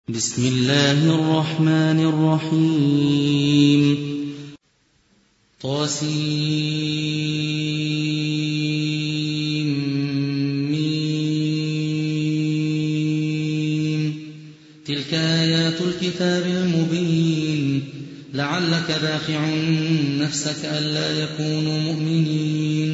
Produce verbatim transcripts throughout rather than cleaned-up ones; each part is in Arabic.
بسم الله الرحمن الرحيم طاسيم تلك آيات الكتاب المبين لعلك باخع نفسك ألا يكونوا مؤمنين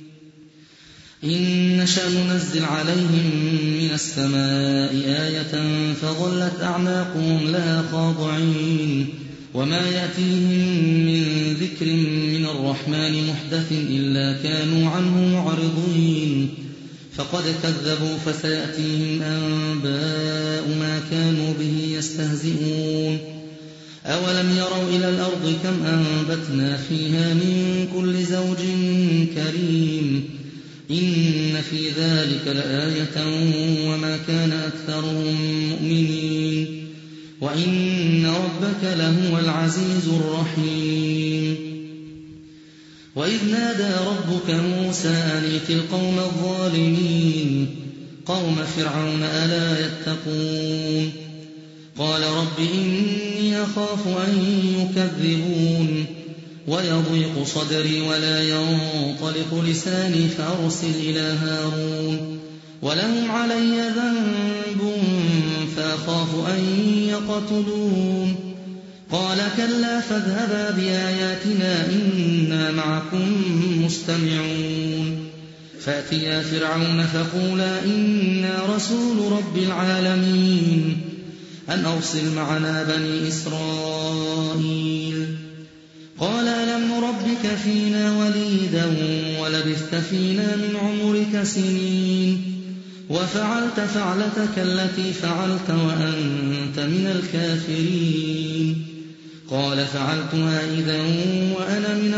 إن نشأ ننزل عليهم من السماء آية فظلت أعناقهم لها خاضعين وما يأتيهم من ذكر من الرحمن محدث إلا كانوا عنه معرضين فقد كذبوا فسيأتيهم أنباء ما كانوا به يستهزئون أولم يروا إلى الأرض كم أنبتنا فيها من كل زوج كريم إن في ذلك لآية وما كان أكثرهم مؤمنين وإن ربك لهو العزيز الرحيم وإذ نادى ربك موسى أن ائت القوم الظالمين قوم فرعون ألا يتقون قال رب إني أخاف أن يكذبون ويضيق صدري ولا ينطلق لساني فأرسل إلى هارون ولهم علي ذنب فأخاف أن يقتلون قال كلا فاذهبا بآياتنا إنا معكم مستمعون فأتيا فرعون فقولا إنا رسول رب العالمين أن أرسل معنا بني إسرائيل قال ألم نربك فينا وليدا ولبثت فينا من عمرك سنين وفعلت فعلتك التي فعلت وأنت من الكافرين قال فعلتها إذا وأنا من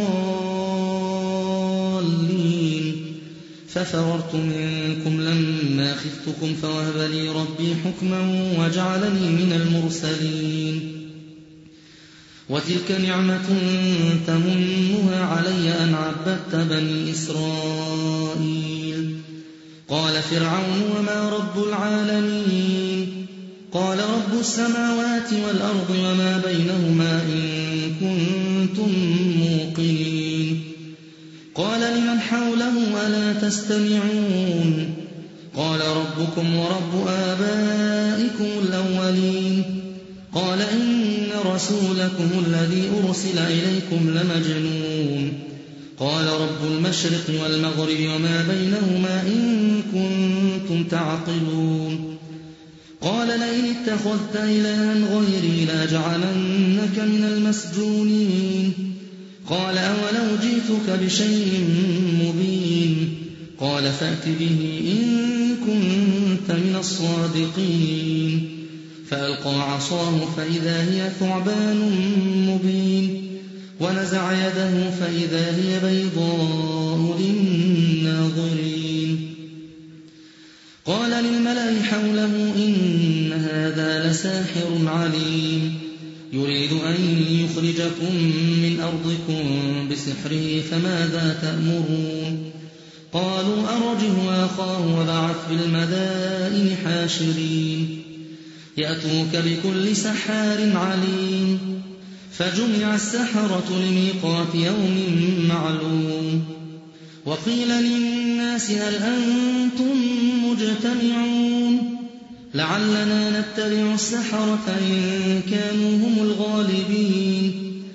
الضالين ففررت منكم لما خفتكم فوهب لي ربي حكما وجعلني من المرسلين وتلك نعمة تمنها علي أن عبدت بني إسرائيل قال فرعون وما رب العالمين قال رب السماوات والأرض وما بينهما إن كنتم موقنين قال لمن حوله ألا تستمعون قال ربكم ورب آبائكم الأولين قال إن رسولكم الذي أرسل إليكم لمجنون قال رب المشرق والمغرب وما بينهما إن كنتم تعقلون قال لئن اتخذت إلها غيري لأجعلنك من المسجونين قال أولو جئتك بشيء مبين قال فأت به إن كنت من الصادقين فألقى عصاه فإذا هي ثعبان مبين ونزع يده فإذا هي بيضاء للناظرين قال للملأ حوله إن هذا لساحر عليم يريد أن يخرجكم من أرضكم بسحره فماذا تأمرون قالوا أرجه وأخاه وبعث في المدائن حاشرين يأتوك بكل سحار عليم فجمع السحرة لميقات يوم معلوم وقيل للناس هل أنتم مجتمعون لعلنا نتبع السحرة إن كانوا هم الغالبين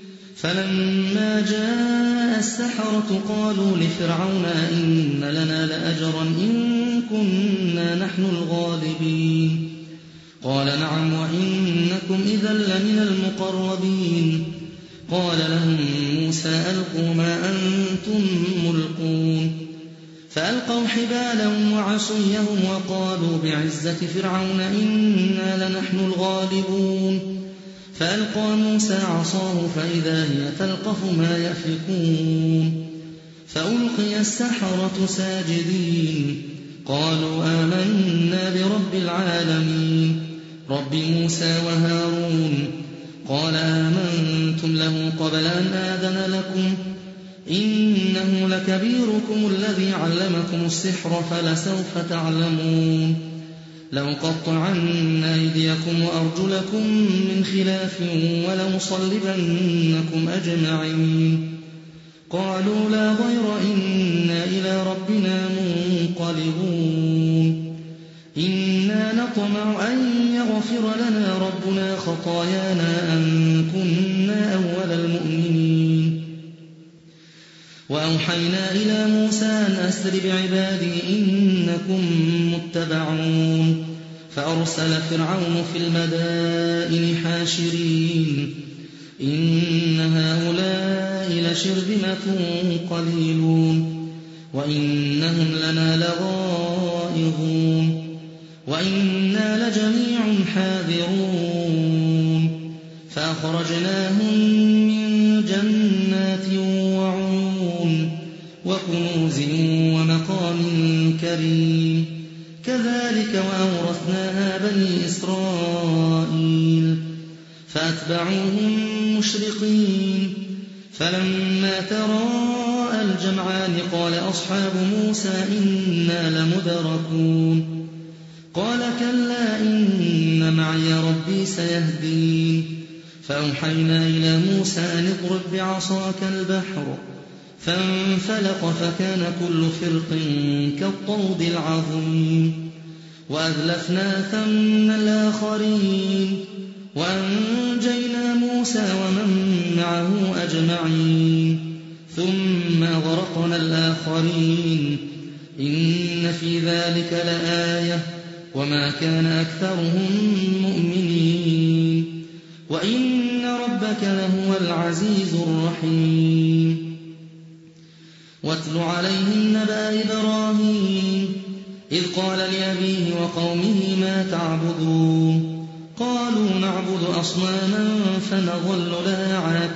فلما جاء السحرة قالوا لفرعون إن لنا لأجرا إن كنا نحن الغالبين قال نعم وإنكم إذا لمن المقربين قال لهم موسى ألقوا ما أنتم ملقون فألقوا حبالهم وعصيهم وقالوا بعزة فرعون إنا لنحن الغالبون فألقى موسى عصاه فإذا هي تلقف ما يأفكون فألقي السحرة ساجدين قالوا آمنا برب العالمين رب موسى وهارون قال آمنتم له قبل أن آذن لكم إنه لكبيركم الذي علمكم السحر فلسوف تعلمون لأقطعن أيديكم وأرجلكم من خلاف ولأصلبنكم أجمعين. قالوا لا ضير إنا إلى ربنا منقلبون. إنا نطمع أن يغفر لنا ربنا خطايانا أن كنا أول المؤمنين. وأوحينا إلى موسى أن أسر بعبادي إنكم متبعون. فأرسل فرعون في المدائن حاشرين إن هؤلاء لشرذمة قليلون وإنهم لنا لغائظون وإنا لجميع حاذرون. فأخرجناهم من جنات وعيون وكنوز ومقام كريم. كذلك وأورثناها بني إسرائيل. فأتبعوهم مشرقين. فلما تراءى الجمعان قال أصحاب موسى إنا لمدركون. قال كلا إن معي ربي سيهدين. فأوحينا إلى موسى أن اضرب بعصاك البحر فانفلق فكان كل فرق كالطود العظيم. وأذلفنا ثم الآخرين وأنجينا موسى ومن معه أجمعين ثم أغرقنا الآخرين. إن في ذلك لآية وما كان أكثرهم مؤمنين وإن ربك لهو العزيز الرحيم. واتل عليهم نبأ إبراهيم إذ قال لأبيه وقومه ما تعبدون. قالوا نعبد أصناما فنظل لها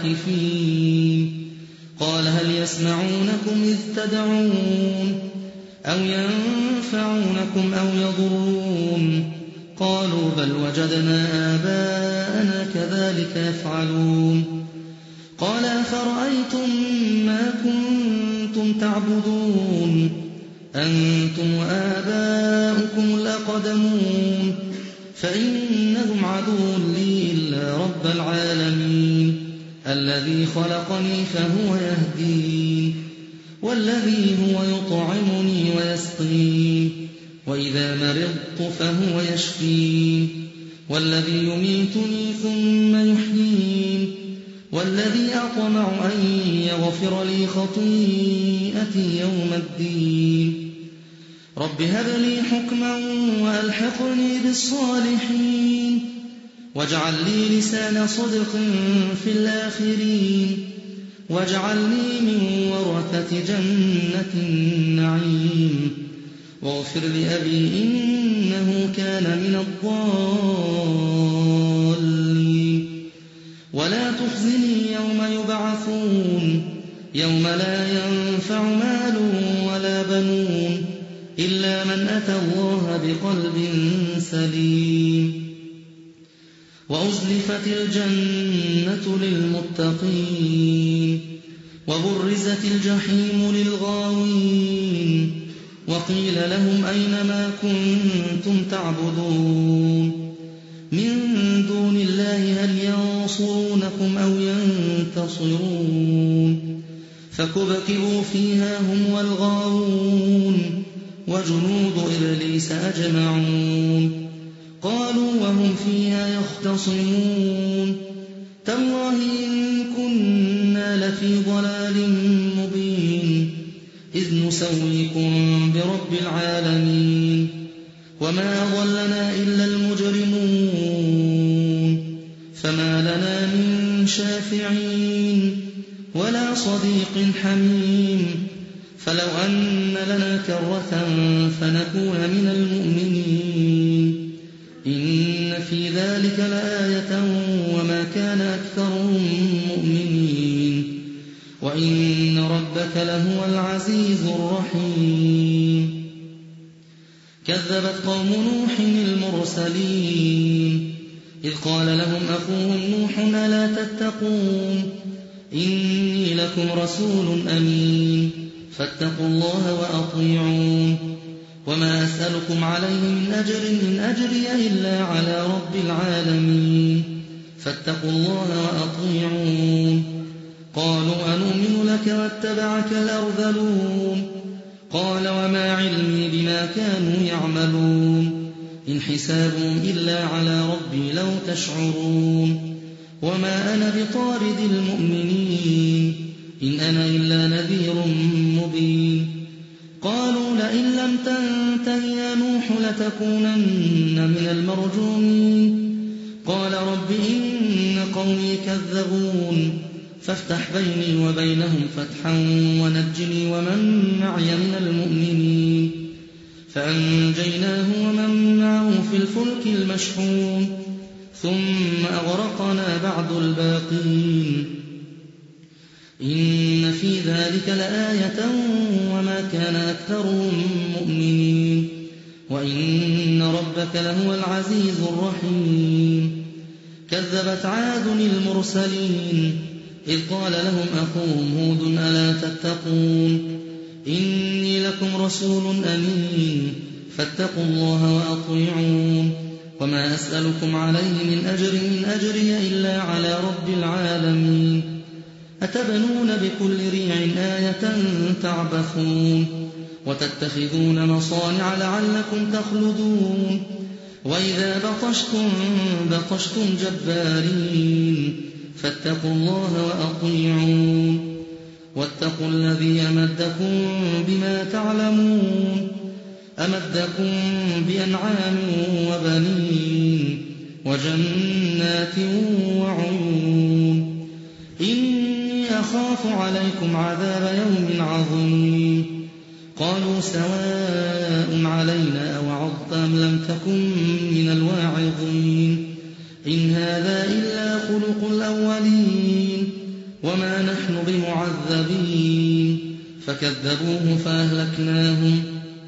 عاكفين. قال هل يسمعونكم إذ تدعون أو ينفعونكم أو يضرون. قالوا بل وجدنا آباءنا كذلك يفعلون. قال أفرأيتم ما كنتم تعبدون أنتم وآباؤكم الأقدمون فإنهم عدو لي إلا رب العالمين الذي خلقني فهو يهدين والذي هو يطعمني ويسقين وإذا مرضت فهو يشفين والذي يميتني ثم يحيين والذي أطمع أن يغفر لي خطيئتي يوم الدين. رب هب لي حكما وألحقني بالصالحين واجعل لي لسان صدق في الآخرين واجعلني من ورثة جنة النعيم واغفر لأبي إنه كان من الضالين ولا تخزني يوم يبعثون يوم لا ينفع مال ولا بنون إلا من أتى الله بقلب سليم. وأزلفت الجنة للمتقين وبرزت الجحيم للغاوين وقيل لهم أين ما كنتم تعبدون من دون الله هل ينصرونكم أو ينتصرون. فكبكبوا فيها هم والغاوون وجنود إبليس أجمعون قالوا وهم فيها يختصمون تالله إن كنا لفي ضلال مبين إذ نسويكم برب العالمين وما أضلنا إلا المجرمون فما لنا من شافعين ولا صديق حميم فلو أن لنا كرة فنكون من المؤمنين إن في ذلك لآية وما كان أكثرهم مؤمنين وإن ربك لهو العزيز الرحيم. كذبت قوم نوح المرسلين إذ قال لهم أخوهم نوح ألا تتقون إني لكم رسول أمين فاتقوا الله وأطيعون وما أسألكم عليه من أجر إن أجري إلا على رب العالمين فاتقوا الله وأطيعون قالوا أنؤمن لك واتبعك الأرذلون قال وما علمي بما كانوا يعملون إن حسابهم إلا على ربي لو تشعرون وما أنا بطارد المؤمنين إن أنا إلا نذير مبين قالوا لئن لم تنته يا نوح لتكونن من المرجومين قال رب إن قومي كذبون فافتح بيني وبينهم فتحا ونجني ومن معي من المؤمنين فأنجيناه ومن معه في الفلك المشحون ثم أغرقنا بعد الباقين إن في ذلك لآية وما كان أكثرهم مؤمنين وإن ربك لهو العزيز الرحيم كذبت عاد المرسلين إذ قال لهم أخوهم هود ألا تتقون إني لكم رسول أمين فاتقوا الله وأطيعون وما أسألكم عليه من أجر إن أجري إلا على رب العالمين أتبنون بكل ريع آية تعبثون وتتخذون مصانع لعلكم تخلدون وإذا بطشتم بطشتم جبارين فاتقوا الله وأطيعون واتقوا الذي أمدكم بما تعلمون أمدكم بأنعام وبنين وجنات وعيون إني أخاف عليكم عذاب يوم عظيم قالوا سواء علينا أوعظت أم لم تكن من الواعظين إن هذا إلا خلق الأولين وما نحن بمعذبين فكذبوه فأهلكناهم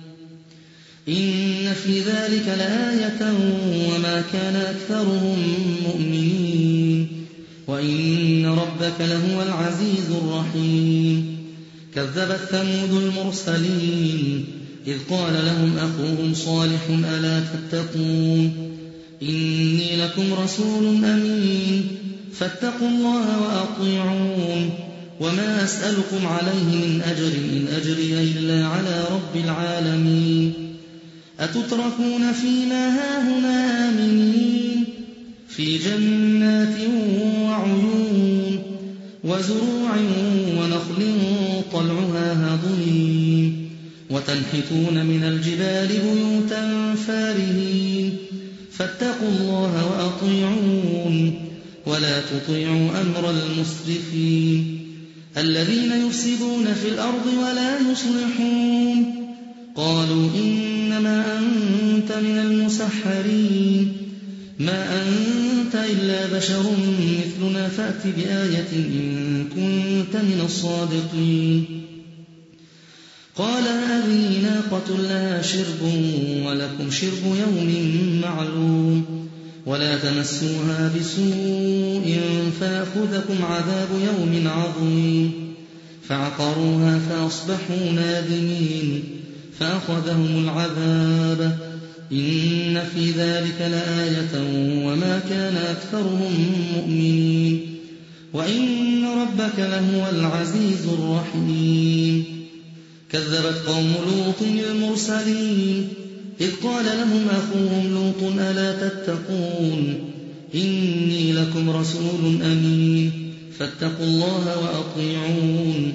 إن في ذلك لآية وما كان أكثرهم مؤمنين وإن ربك لهو العزيز الرحيم كذبت ثمود المرسلين إذ قال لهم أخوهم صالح ألا تتقون إني لكم رسول أمين فاتقوا الله وأطيعون وما أسألكم عليه من أجر إن أجري إلا على رب العالمين أتتركون فيما هاهنا آمنين في جنات وعيون وزروع ونخل طلعها هضيم وتنحتون من الجبال بيوتا فارهين فاتقوا الله وأطيعون ولا تطيعوا أمر المسرفين الذين يفسدون في الأرض ولا يصلحون قالوا إنما أنت من المسحرين ما أنت إلا بشر مثلنا فأت بآية إن كنت من الصادقين قال هذه ناقة لها شرب ولكم شرب يوم معلوم ولا تمسوها بسوء فيأخذكم عذاب يوم عظيم فعقروها فأصبحوا نادمين فأخذهم العذاب إن في ذلك لآية وما كان أكثرهم مؤمنين وإن ربك لهو العزيز الرحيم كذبت قوم لوط المرسلين إذ قال لهم أخوهم لوط ألا تتقون إني لكم رسول أمين فاتقوا الله وأطيعون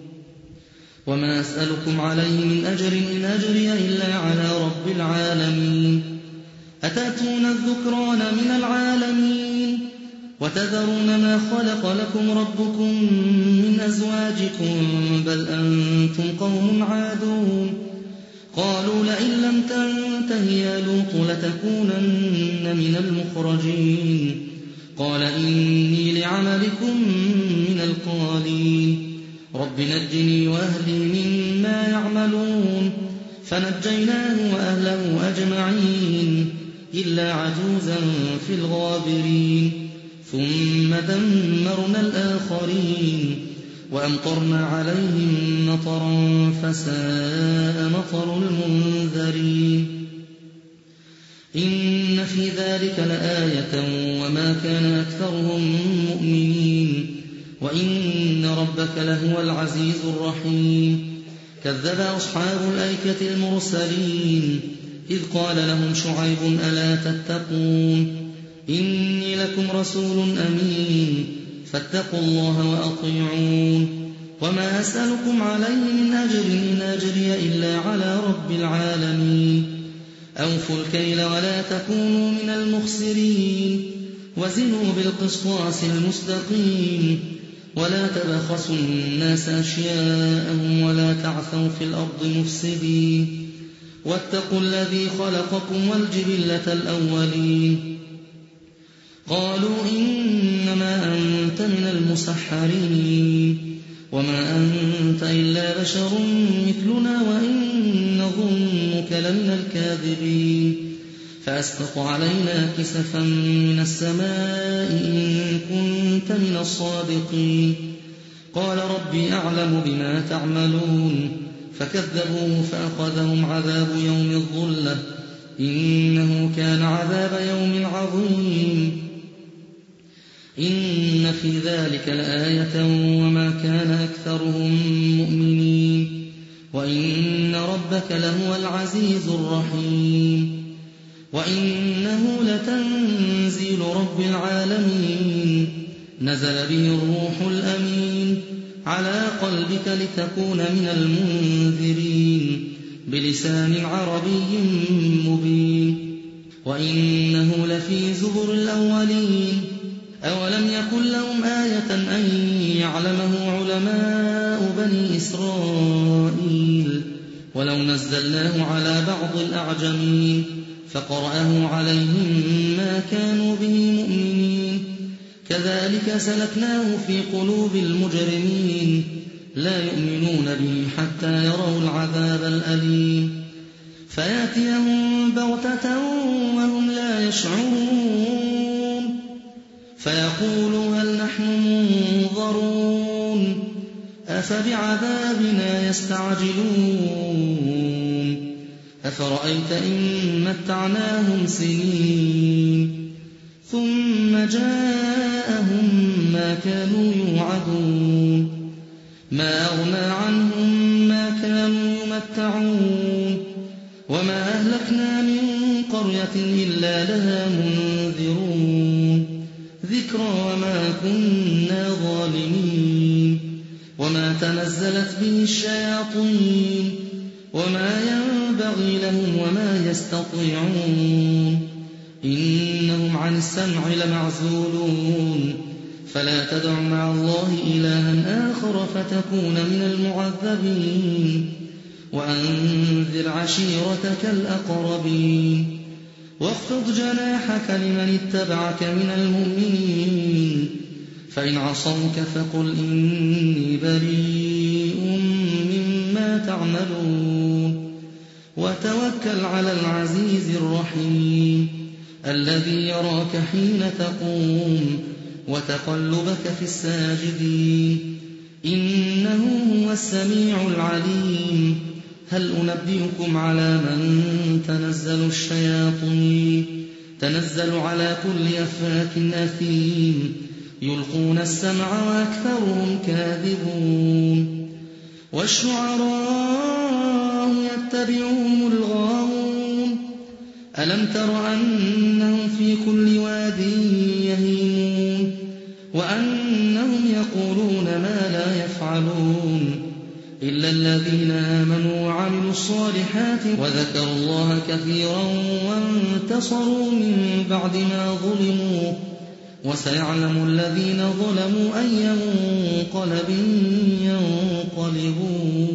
وما أسألكم عليه من أجر إن أجري إلا على رب العالمين أتأتون الذكران من العالمين وتذرون ما خلق لكم ربكم من أزواجكم بل أنتم قوم عادون قالوا لئن لم تنته يا لوط لتكونن من المخرجين قال إني لعملكم من القالين رب نجني وأهلي مما يعملون فنجيناه وأهله أجمعين إلا عجوزا في الغابرين ثم دمرنا الآخرين وأمطرنا عليهم مطرا فساء مطر المنذرين إن في ذلك لآية وما كان أكثرهم مؤمنين وإن ربك لهو العزيز الرحيم كذب أصحاب الأيكة المرسلين إذ قال لهم شعيب ألا تتقون إني لكم رسول أمين فاتقوا الله وأطيعون وما أسألكم عليه من أجر إن أجري إلا على رب العالمين أوفوا الكيل ولا تكونوا من المخسرين وزنوا بالقسطاس المستقيم ولا تبخسوا الناس أشياءهم ولا تعثوا في الأرض مفسدين واتقوا الذي خلقكم والجبلة الأولين قالوا إنما أنت من المسحرين وما أنت إلا بشر مثلنا وإن نظنك لمن الكاذبين فأسقط علينا كسفا من السماء إن كنت من الصادقين قال ربي أعلم بما تعملون فكذبوه فأخذهم عذاب يوم الظلة إنه كان عذاب يوم عظيم إن في ذلك لآية وما كان أكثرهم مؤمنين وإن ربك لهو العزيز الرحيم وإنه لتنزيل رب العالمين نزل به الروح الأمين على قلبك لتكون من المنذرين بلسان عربي مبين وإنه لفي زبر الأولين أولم يكن لهم آية أن يعلمه علماء بني إسرائيل ولو نزلناه على بعض الأعجمين فقرأه عليهم ما كانوا به مؤمنين كذلك سلكناه في قلوب المجرمين لا يؤمنون به حتى يروا العذاب الأليم فيأتيهم بغتة وهم لا يشعرون فيقولوا هل نحن منظرون أفبعذابنا يستعجلون أفرأيت إن متعناهم سنين ثم جاءهم ما كانوا يوعدون ما أغنى عنهم ما كانوا يمتعون وما أهلكنا من قرية إلا لها منذرون ذكرى وما كنا ظالمين وما تنزلت به الشياطين وما ينبغي لهم وما يستطيعون إنهم عن السمع لمعزولون فلا تدع مع الله إلها آخر فتكون من المعذبين وأنذر عشيرتك الأقربين واخفض جناحك لمن اتبعك من المؤمنين فإن عصوك فقل إني بريء مما تعملون وتوكل على العزيز الرحيم الذي يراك حين تقوم وتقلبك في الساجدين إنه هو السميع العليم هل أنبئكم على من تنزل الشياطين تنزل على كل أفاك أثيم يلقون السمع وأكثرهم كاذبون والشعراء يتبعهم الغاوون ألم تر أنهم في كل واد يهيمون وأنهم يقولون ما لا يفعلون إلا الذين آمنوا وعملوا الصالحات وذكروا الله كثيرا وانتصروا من بعد ما ظلموا وسيعلم الذين ظلموا أي منقلب ينقلبون